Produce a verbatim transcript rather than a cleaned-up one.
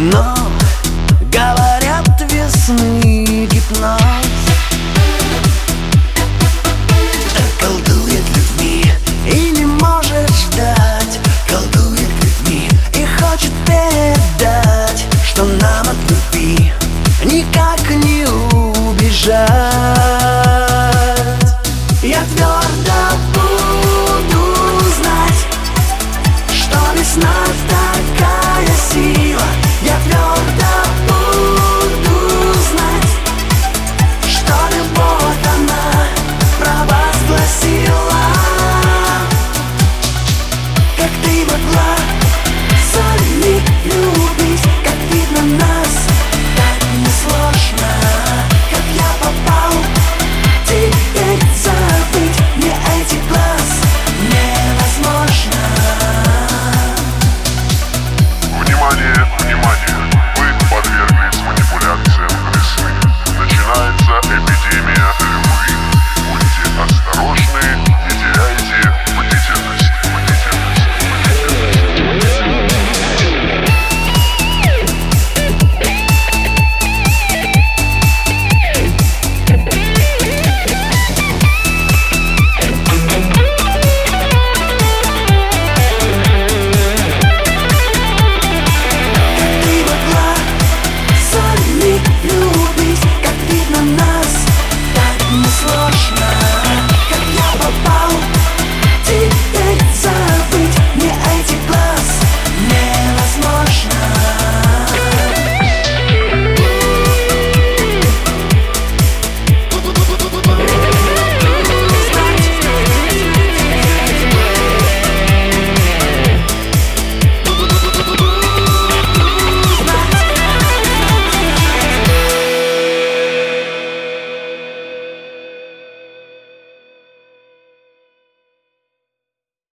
Но говорят, весны гипноз колдует людьми и не может ждать, колдует людьми и хочет передать, что нам от любви никак не убежать. Я твердо буду знать, что весна такая сила. Я твердо буду знать, что любовь она провозгласила. Как ты могла сами любить, как видно нас так несложно. Как я попал, теперь забыть мне этих глаз невозможно. Внимание!